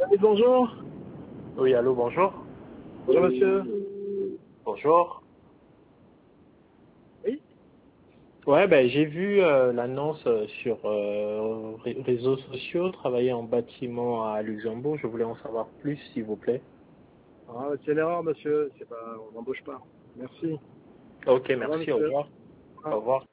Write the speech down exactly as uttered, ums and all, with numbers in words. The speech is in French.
Oui, bonjour. Oui, allô, bonjour. Bonjour, monsieur. Bonjour. Oui. Ouais, ben j'ai vu euh, l'annonce euh, sur euh, ré- réseaux sociaux, travailler en bâtiment à Luxembourg. Je voulais en savoir plus, s'il vous plaît. Ah, c'est l'erreur, monsieur. C'est pas, on n'embauche pas. Merci. Ok, Au revoir, merci, au monsieur. revoir. Au Au revoir. revoir.